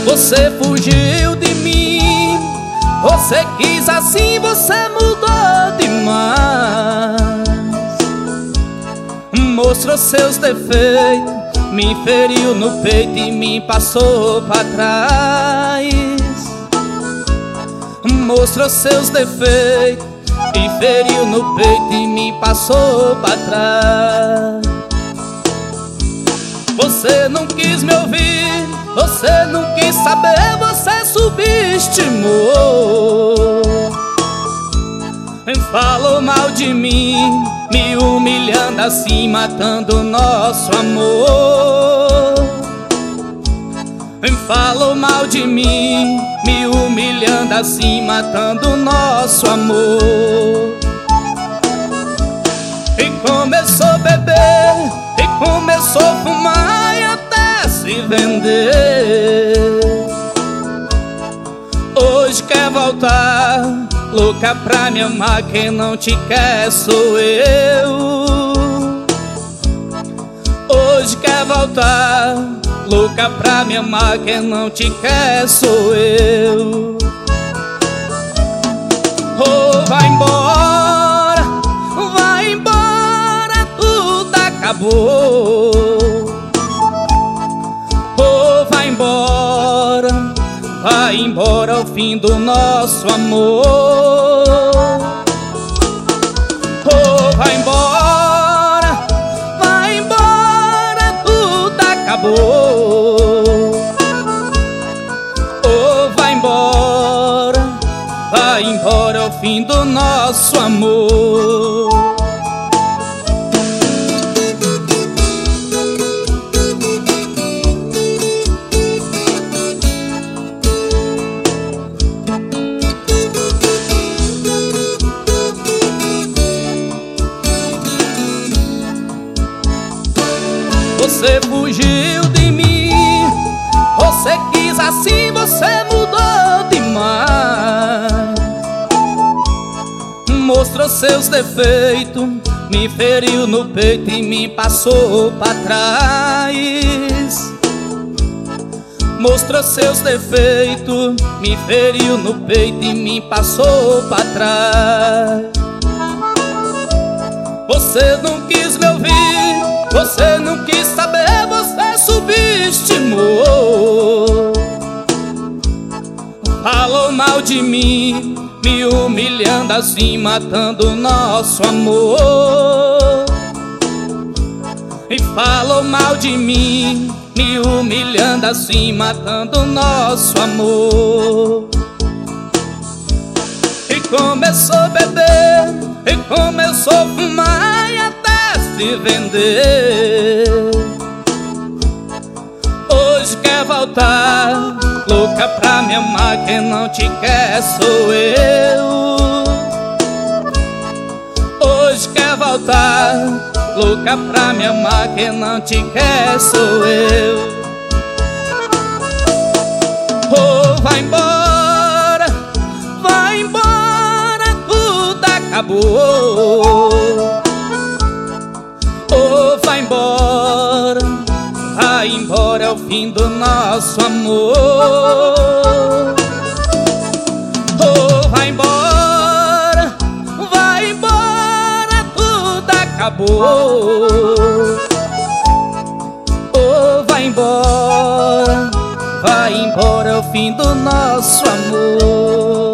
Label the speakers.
Speaker 1: Você fugiu de mim, você quis assim, você mudou demais. Mostrou seus defeitos, me feriu no peito e me passou pra trás. Mostrou seus defeitos, me feriu no peito e me passou pra trás. Você não quis me ouvir, você não quis saber, você subestimou. Falou mal de mim, me humilhando assim, matando nosso amor. Falou mal de mim, me humilhando assim, matando nosso amor. E começou a beber, e começou a fumar e até se vender. Hoje quer voltar, louca pra me amar, quem não te quer sou eu. Hoje quer voltar, louca pra me amar, quem não te quer sou eu. Oh, vai embora, tudo acabou. Oh, vai embora o fim do nosso amor. Oh, vai embora, tudo acabou. Oh, vai embora o fim do nosso amor. Você fugiu de mim, você quis assim, você mudou demais. Mostrou seus defeitos, me feriu no peito e me passou pra trás. Mostrou seus defeitos, me feriu no peito e me passou pra trás. Você não quis me ouvir, você não quis saber, você subestimou. Falou mal de mim, me humilhando assim, matando nosso amor. E falou mal de mim, me humilhando assim, matando nosso amor. E começou a beber, e começou a fumar e até se vender. Hoje quer voltar, louca pra me amar, quem não te quer sou eu. Hoje quer voltar, louca pra me amar, quem não te quer sou eu. Oh, vai embora, tudo acabou. Oh, vai embora, é o fim do nosso amor. Oh, vai embora, tudo acabou. Oh, vai embora, é o fim do nosso amor.